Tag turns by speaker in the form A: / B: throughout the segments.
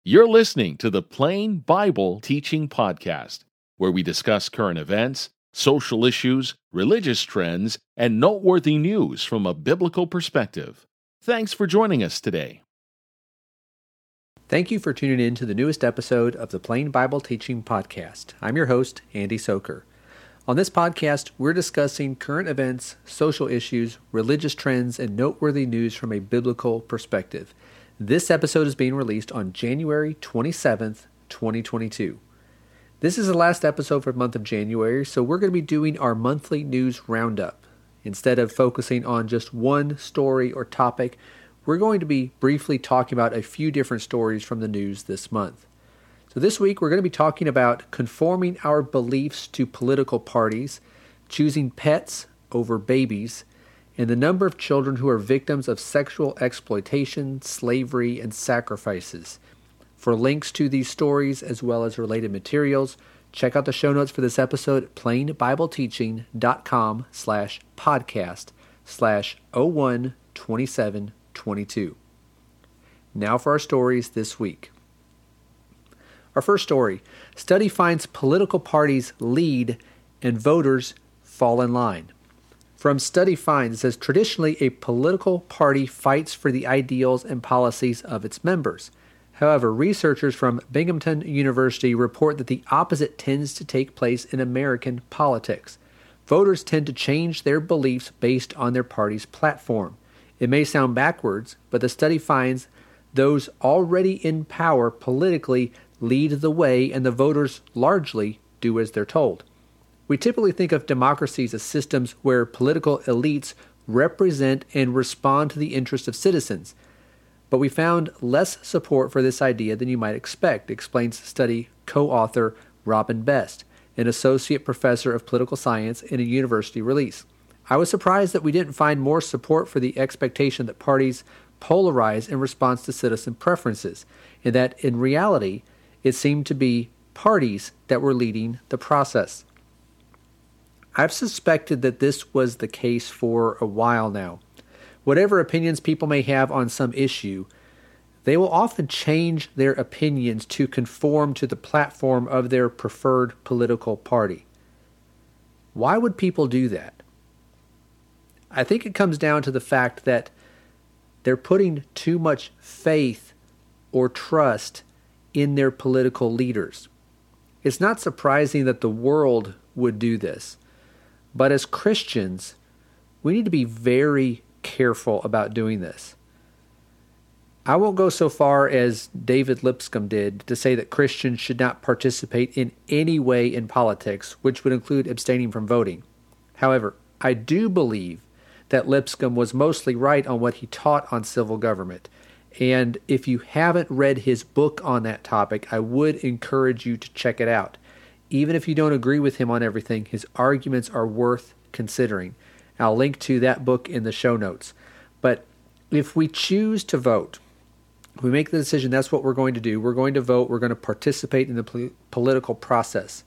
A: You're listening to the Plain Bible Teaching Podcast, where we discuss current events, social issues, religious trends, and noteworthy news from a biblical perspective. Thanks for joining us today.
B: Thank you for tuning in to the newest episode of the Plain Bible Teaching Podcast. I'm your host, Andy Soker. On this podcast, we're discussing current events, social issues, religious trends, and noteworthy news from a biblical perspective. This episode is being released on January 27th, 2022. This is the last episode for the month of January, so we're going to be doing our monthly news roundup. Instead of focusing on just one story or topic, we're going to be briefly talking about a few different stories from the news this month. So this week, we're going to be talking about conforming our beliefs to political parties, choosing pets over babies, and the number of children who are victims of sexual exploitation, slavery, and sacrifices. For links to these stories as well as related materials, check out the show notes for this episode at plainbibleteaching.com/podcast/012722. Now for our stories this week. Our first story, study finds political parties lead and voters fall in line. From Study Finds, it says, traditionally a political party fights for the ideals and policies of its members. However, researchers from Binghamton University report that the opposite tends to take place in American politics. Voters tend to change their beliefs based on their party's platform. It may sound backwards, but the study finds those already in power politically lead the way, and the voters largely do as they're told. We typically think of democracies as systems where political elites represent and respond to the interests of citizens. But we found less support for this idea than you might expect, explains study co-author Robin Best, an associate professor of political science in a university release. I was surprised that we didn't find more support for the expectation that parties polarize in response to citizen preferences, and that in reality, it seemed to be parties that were leading the process. I've suspected that this was the case for a while now. Whatever opinions people may have on some issue, they will often change their opinions to conform to the platform of their preferred political party. Why would people do that? I think it comes down to the fact that they're putting too much faith or trust in their political leaders. It's not surprising that the world would do this, but as Christians, we need to be very careful about doing this. I won't go so far as David Lipscomb did to say that Christians should not participate in any way in politics, which would include abstaining from voting. However, I do believe that Lipscomb was mostly right on what he taught on civil government. And if you haven't read his book on that topic, I would encourage you to check it out. Even if you don't agree with him on everything, his arguments are worth considering. I'll link to that book in the show notes. But if we choose to vote, we make the decision that's what we're going to do. We're going to vote. We're going to participate in the political process.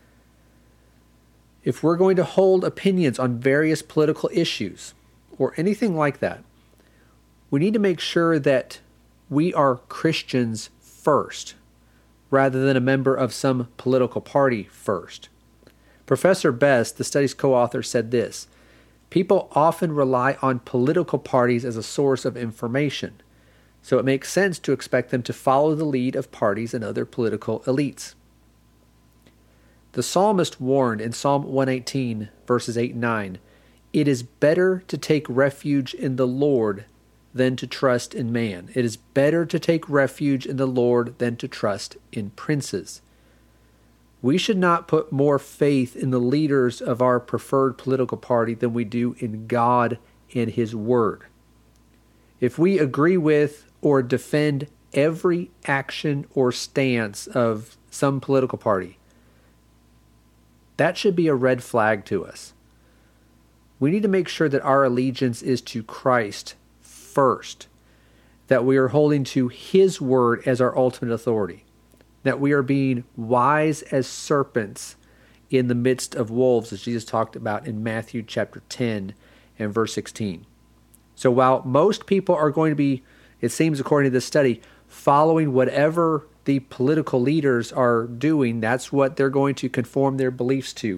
B: If we're going to hold opinions on various political issues or anything like that, we need to make sure that we are Christians first, rather than a member of some political party first. Professor Best, the study's co-author, said this: people often rely on political parties as a source of information, so it makes sense to expect them to follow the lead of parties and other political elites. The psalmist warned in Psalm 118, verses 8 and 9, "It is better to take refuge in the Lord than to trust in man. It is better to take refuge in the Lord than to trust in princes." We should not put more faith in the leaders of our preferred political party than we do in God and His Word. If we agree with or defend every action or stance of some political party, that should be a red flag to us. We need to make sure that our allegiance is to Christ first, that we are holding to His Word as our ultimate authority, that we are being wise as serpents in the midst of wolves, as Jesus talked about in Matthew chapter 10 and verse 16. So while most people are going to be, it seems according to this study, following whatever the political leaders are doing, that's what they're going to conform their beliefs to.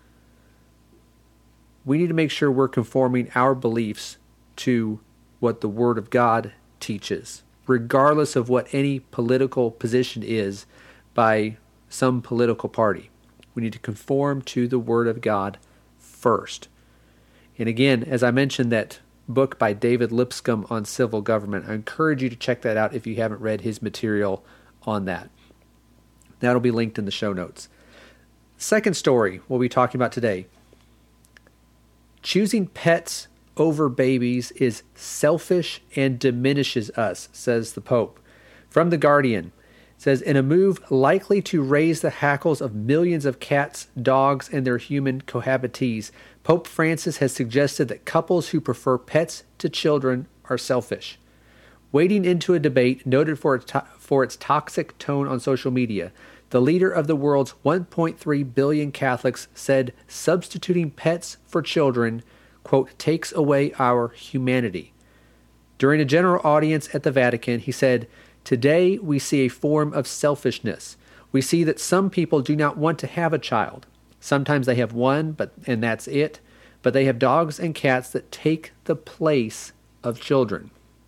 B: We need to make sure we're conforming our beliefs to what the Word of God teaches, regardless of what any political position is by some political party. We need to conform to the Word of God first. And again, as I mentioned, that book by David Lipscomb on civil government, I encourage you to check that out if you haven't read his material on that. That'll be linked in the show notes. Second story we'll be talking about today. Choosing pets over babies is selfish and diminishes us, says the Pope. From The Guardian, it says, in a move likely to raise the hackles of millions of cats, dogs, and their human cohabitees, Pope Francis has suggested that couples who prefer pets to children are selfish. Wading into a debate noted for its toxic tone on social media, the leader of the world's 1.3 billion Catholics said substituting pets for children, quote, takes away our humanity. During a general audience at the Vatican, he said, today we see a form of selfishness. We see that some people do not want to have a child. Sometimes they have one, and that's it. But they have dogs and cats that take the place of children.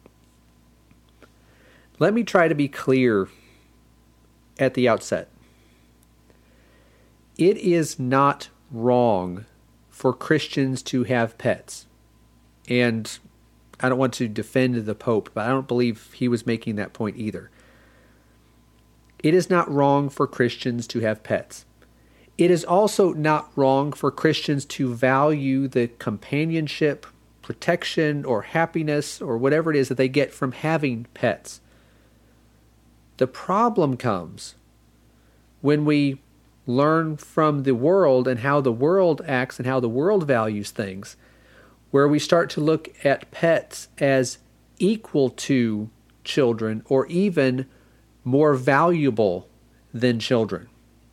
B: Let me try to be clear at the outset. It is not wrong for Christians to have pets. And I don't want to defend the Pope, but I don't believe he was making that point either. It is not wrong for Christians to have pets. It is also not wrong for Christians to value the companionship, protection, or happiness, or whatever it is that they get from having pets. The problem comes when we learn from the world and how the world acts and how the world values things, where we start to look at pets as equal to children or even more valuable than children.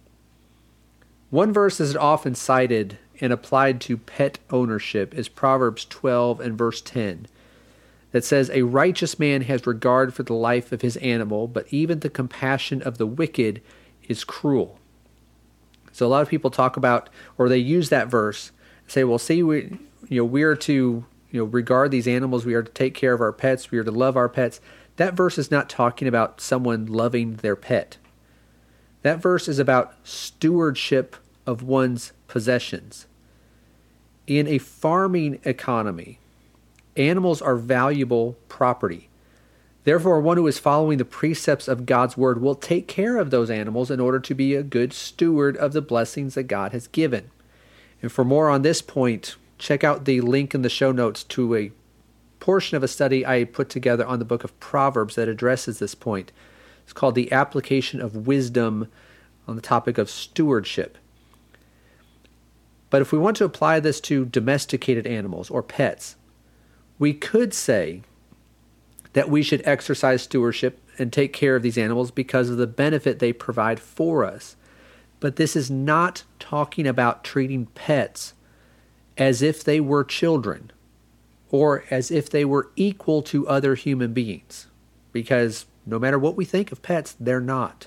B: One verse that is often cited and applied to pet ownership is Proverbs 12 and verse 10. That says, a righteous man has regard for the life of his animal, but even the compassion of the wicked is cruel. So a lot of people talk about, or they use that verse, say, well, see, we are to regard these animals, we are to take care of our pets, we are to love our pets. That verse is not talking about someone loving their pet. That verse is about stewardship of one's possessions. In a farming economy, animals are valuable property. Therefore, one who is following the precepts of God's word will take care of those animals in order to be a good steward of the blessings that God has given. And for more on this point, check out the link in the show notes to a portion of a study I put together on the book of Proverbs that addresses this point. It's called The Application of Wisdom on the topic of stewardship. But if we want to apply this to domesticated animals or pets, we could say that we should exercise stewardship and take care of these animals because of the benefit they provide for us. But this is not talking about treating pets as if they were children or as if they were equal to other human beings, because no matter what we think of pets, they're not.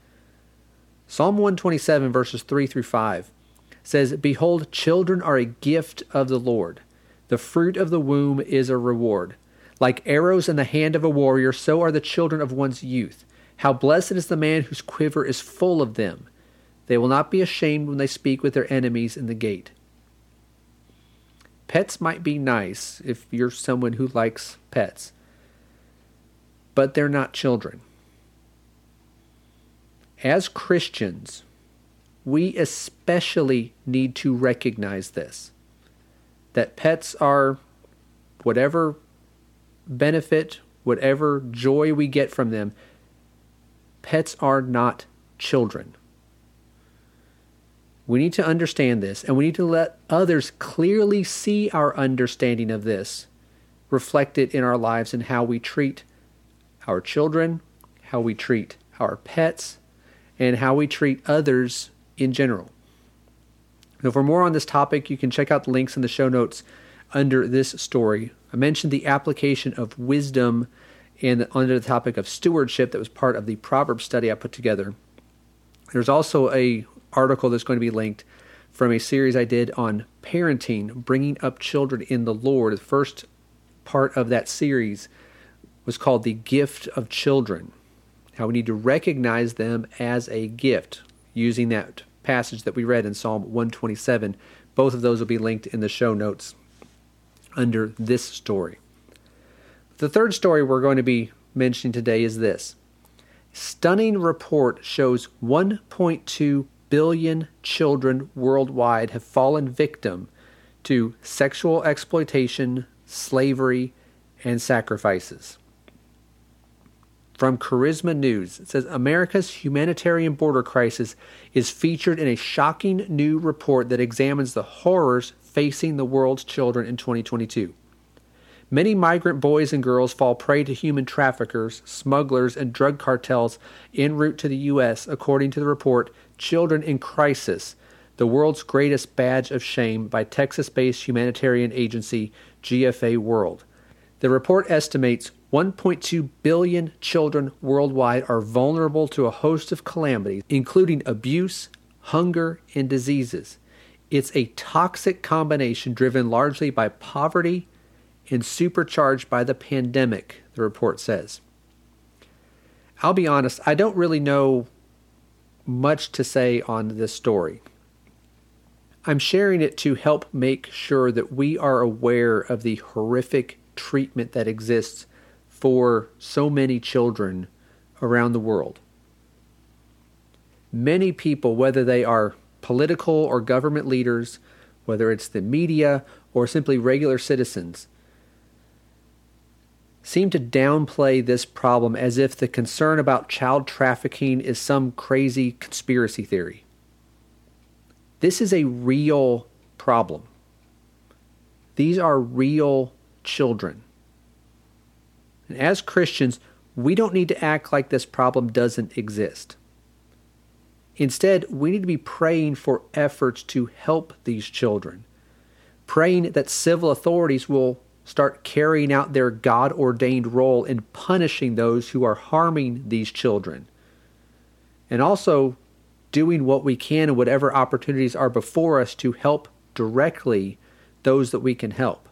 B: Psalm 127 verses 3 through 5 says, behold, children are a gift of the Lord. The fruit of the womb is a reward. Like arrows in the hand of a warrior, so are the children of one's youth. How blessed is the man whose quiver is full of them. They will not be ashamed when they speak with their enemies in the gate. Pets might be nice if you're someone who likes pets, but they're not children. As Christians, we especially need to recognize this, that pets are whatever benefit, whatever joy we get from them, pets are not children. We need to understand this, and we need to let others clearly see our understanding of this reflected in our lives and how we treat our children, how we treat our pets, and how we treat others in general. Now, for more on this topic, you can check out the links in the show notes under this story. I mentioned the application of wisdom and under the topic of stewardship that was part of the Proverbs study I put together. There's also a article that's going to be linked from a series I did on parenting, bringing up children in the Lord. The first part of that series was called The Gift of Children, how we need to recognize them as a gift, using that passage that we read in Psalm 127. Both of those will be linked in the show notes under this story. The third story we're going to be mentioning today is this. Stunning report shows 1.2 billion children worldwide have fallen victim to sexual exploitation, slavery, and sacrifices. From Charisma News, it says America's humanitarian border crisis is featured in a shocking new report that examines the horrors facing the world's children in 2022. Many migrant boys and girls fall prey to human traffickers, smugglers, and drug cartels en route to the U.S., according to the report Children in Crisis, the World's Greatest Badge of Shame by Texas-based humanitarian agency GFA World. The report estimates 1.2 billion children worldwide are vulnerable to a host of calamities, including abuse, hunger, and diseases. It's a toxic combination driven largely by poverty and supercharged by the pandemic, the report says. I'll be honest, I don't really know much to say on this story. I'm sharing it to help make sure that we are aware of the horrific treatment that exists for so many children around the world. Many people, whether they are political or government leaders, whether it's the media or simply regular citizens, seem to downplay this problem as if the concern about child trafficking is some crazy conspiracy theory. This is a real problem. These are real children. And as Christians, we don't need to act like this problem doesn't exist. Instead, we need to be praying for efforts to help these children, praying that civil authorities will start carrying out their God-ordained role in punishing those who are harming these children, and also doing what we can and whatever opportunities are before us to help directly those that we can help.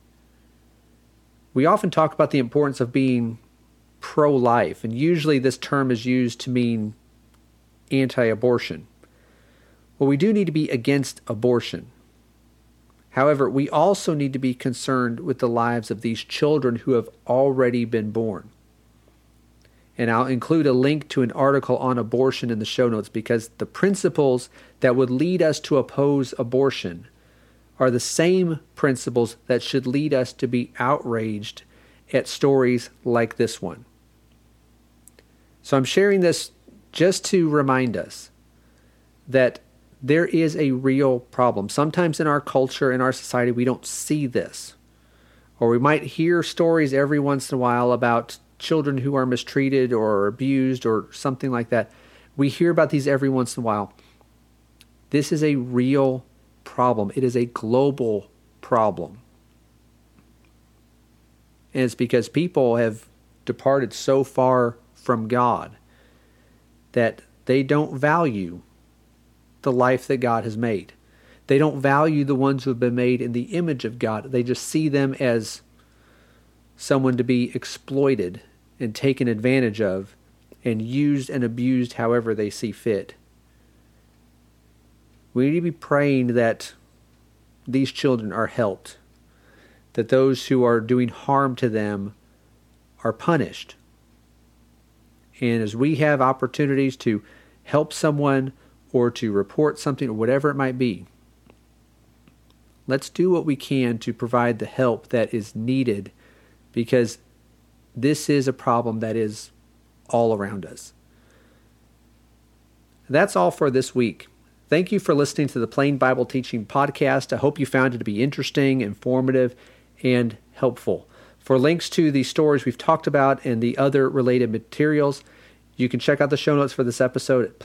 B: We often talk about the importance of being pro-life, and usually this term is used to mean anti-abortion. Well, we do need to be against abortion. However, we also need to be concerned with the lives of these children who have already been born. And I'll include a link to an article on abortion in the show notes, because the principles that would lead us to oppose abortion are the same principles that should lead us to be outraged at stories like this one. So I'm sharing this just to remind us that there is a real problem. Sometimes in our culture, in our society, we don't see this. Or we might hear stories every once in a while about children who are mistreated or abused or something like that. We hear about these every once in a while. This is a real problem. It is a global problem. And it's because people have departed so far from God that they don't value the life that God has made. They don't value the ones who have been made in the image of God. They just see them as someone to be exploited and taken advantage of and used and abused however they see fit. We need to be praying that these children are helped, that those who are doing harm to them are punished. And as we have opportunities to help someone or to report something or whatever it might be, let's do what we can to provide the help that is needed, because this is a problem that is all around us. That's all for this week. Thank you for listening to the Plain Bible Teaching Podcast. I hope you found it to be interesting, informative, and helpful. For links to the stories we've talked about and the other related materials, you can check out the show notes for this episode at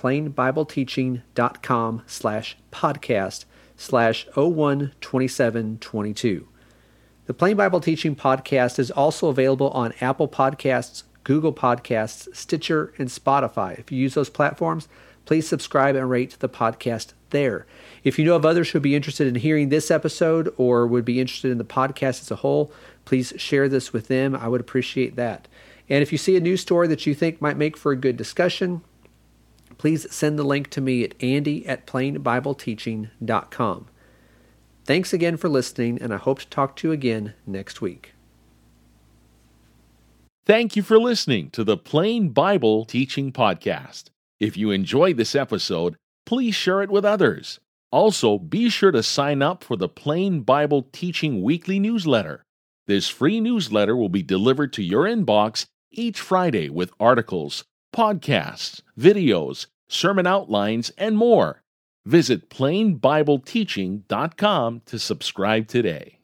B: plainbibleteaching.com/podcast/012722. The Plain Bible Teaching Podcast is also available on Apple Podcasts, Google Podcasts, Stitcher, and Spotify. If you use those platforms, please subscribe and rate the podcast there. If you know of others who would be interested in hearing this episode or would be interested in the podcast as a whole, please share this with them. I would appreciate that. And if you see a news story that you think might make for a good discussion, please send the link to me at andy@plainbibleteaching.com. Thanks again for listening, and I hope to talk to you again next week.
A: Thank you for listening to the Plain Bible Teaching Podcast. If you enjoyed this episode, please share it with others. Also, be sure to sign up for the Plain Bible Teaching Weekly Newsletter. This free newsletter will be delivered to your inbox each Friday with articles, podcasts, videos, sermon outlines, and more. Visit plainbibleteaching.com to subscribe today.